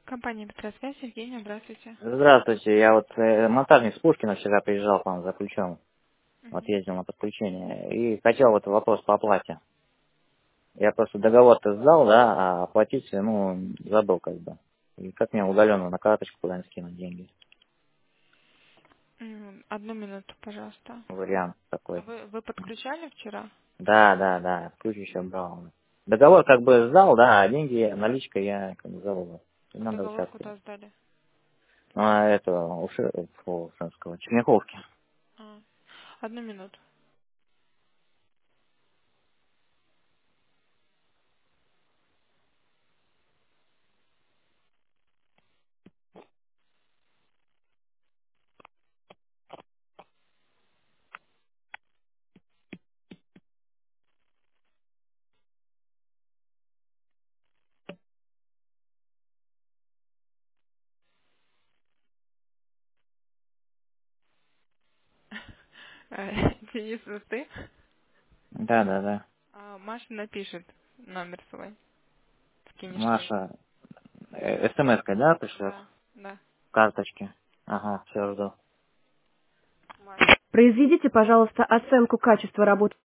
Компания «Петросвязь», Евгения, здравствуйте. Здравствуйте, я вот монтажник с Пушкина вчера приезжал к вам за ключом, вот Мгм. ездил на подключение, и хотел вот вопрос по оплате. Я просто договор-то сдал, да, а оплатить, ну, забыл как бы. И как мне удаленно на карточку куда-нибудь скинуть деньги? Одну минуту, пожалуйста. Вариант А такой. вы подключали вчера? Да, ключ еще брал. Договор как бы сдал, да, а деньги, наличка я как бы забыл. И надо Договор сейчас, куда сдали? ну, а это, Ушинского, Черняховки. А, одну минуту. Денис, это ты? Да. Маша напишет номер свой. Скинешь ей. Маша, смс-кой, да, пришлет? Да, да. Карточки. Ага, все, жду. Маша. Произведите, пожалуйста, оценку качества работы